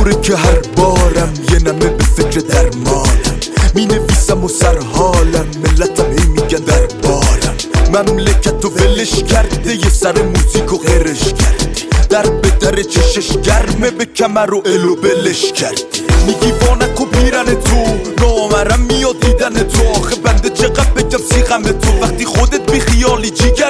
اینطوره که هر بارم یه نمه به فکر درمانم، می نویسم و سرحالم، ملتم هی میگن دربارم. مملکت و ولش کرده یه سر موزیک و غرش کردی، در به در چشش گرمه به کمر و الو بلش کردی. میگی وانک و بیرن تو، نامرم میاد دیدن تو. آخه بنده چقدر بگم سیغم تو وقتی خودت بی خیالی جیگر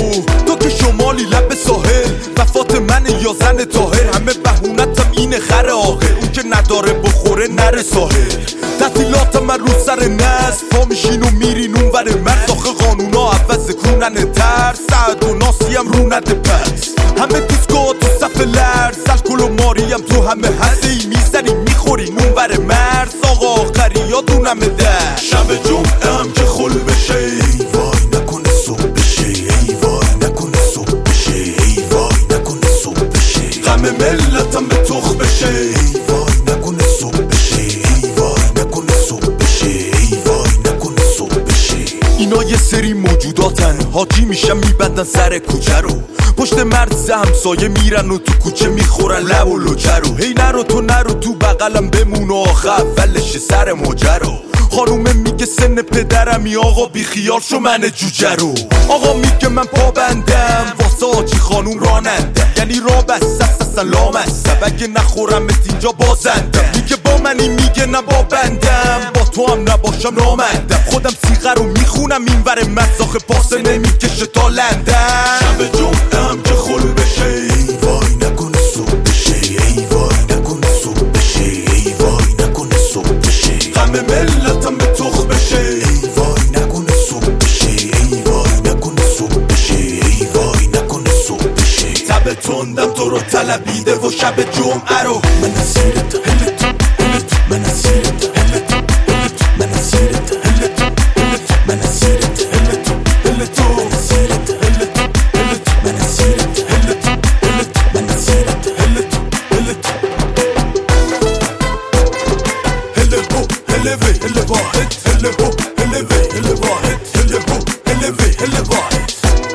تو که شمالی لب ساحل، وفات من یا زن طاهر. همه بهونتم اینه خر آخر، اون که نداره بخوره نره ساحل. تعطیلاتم من رو سر نصف، پا میشین و میرین اون ور مرز. آخه قانونا عوض کنن ترس، سعد و ناسیم رو نده پس. همه دیسکو تو صف لرز، الکل و ماریم تو همه هسته ای. میزنی میخورین اون ور مرز، آقا آخری یادونمه در شب جمعه هم که خل بشه. ای وای نکنه صبح بشه، ای وای نکنه صبح بشه، ای وای نکنه صبح بشه. غم ملتم به تخ بشه. ای وای نکنه صبح بشه، ای وای نکنه صبح بشه، ای وای نکنه صبح بشه. اینا یه سری موجوداتن، حاجی میشن میبندن سر کوچه رو، پشت مرز همسایه میرن و تو کوچه میخورن لب و لوچه رو. هی نرو تو بغلم بمون و آخه اولش سر ماجرا. خانومه میگه سن پدرمی، آقا بی خیال شو من جوجه رو. آقا میگه من پا بندم واسه آجی خانوم رانندم، یعنی را بسته اصلا لامستم، اگه نخورمت اینجا بازندم. میگه با منی، میگه نه با بندم، با تو هم نباشم نامندم. خودم سیغه رو میخونم این ور مزاخ پاسه نمیکشه تا لندن. شب جمعه هم که خل بشه. ای وای نکنه صبح بشه، ای وای نکنه صبح بشه، ای وای نکنه صبح بشه. غم ملتم به تخ بشه. ای وای نکنه صبح بشه، ای وای نکنه صبح بشه، ای وای نکنه صبح بشه. تب تندم تو رو طلبیده و شب جمعه رو من اسیرت هلت هلت، من اسیرت هلت هلت، من اسیرت هلت هلت، من اسیرت هلت هلت، من اسیرت هلت هلت، من اسیرت هلت هلت، من اسیرت هلت هلت. هله هو هله وی هله واحد، هله هو هله وی هله واحد، هله هو هله وی هله واحد،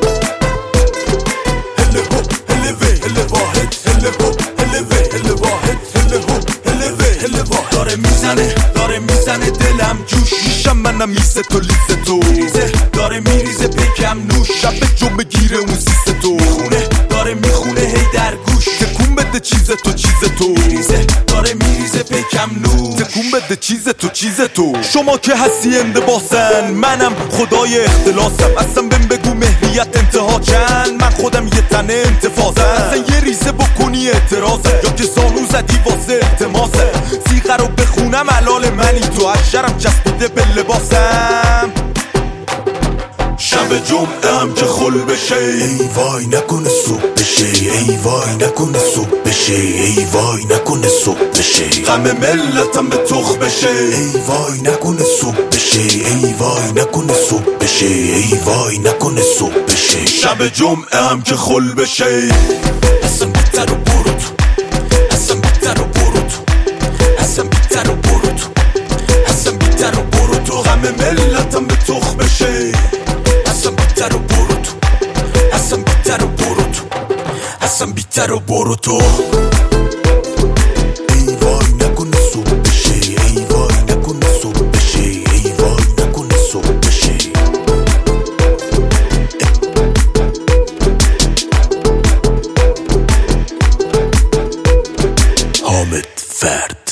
هله هو هله وی هله واحد، هله هو هله وی هله واحد، هله هو هله وی هله واحد. داره میزنه دلم جوش، میشم منم میزه تو لیزه تو میریزه، داره میریزه پیکم نوش. شب جمعه گیره اون سیسه تو میخونه، داره میخونه هی در گوش. تکون بده چیز تو میریزه، داره میریزه پیکم نوش. تکون بده چیز تو. شما که هستی اندباسن، منم خدای اختلاسم. اصلا بهم بگو مهریت انتها چند، من خودم یه تنه انتفاضم. اصلا یه ریزه بکنی اعتراضه، یا که زانو زدی واسه التماسه. سیغه رو بخونم علال منی تو، اشرم چسبیده به لباسم. شب جمعه هم که خل بشه. ای وای نکنه صبح بشه، ای وای نکنه صبح بشه، ای وای نکنه صبح بشه. غم ملتم به تخ بشه. ای وای نکنه صبح بشه، ای وای نکنه صبح بشه، ای وای نکنه صبح بشه. شب جمعه هم که خل بشه. اصلا بیتر و برو تو، اصلا بیتر و برو تو، اصلا بیتر و برو تو، اصلا بیتر و برو تو. غم ملتم به تخ بشه. اصلا بیتر و برو تو، اصلا بیتر و برو تو، اصلا بیتر و برو تو. ای وای نکنه صبح بشه، ای وای نکنه صبح بشه، ای وای نکنه صبح بشه. حامد فرد.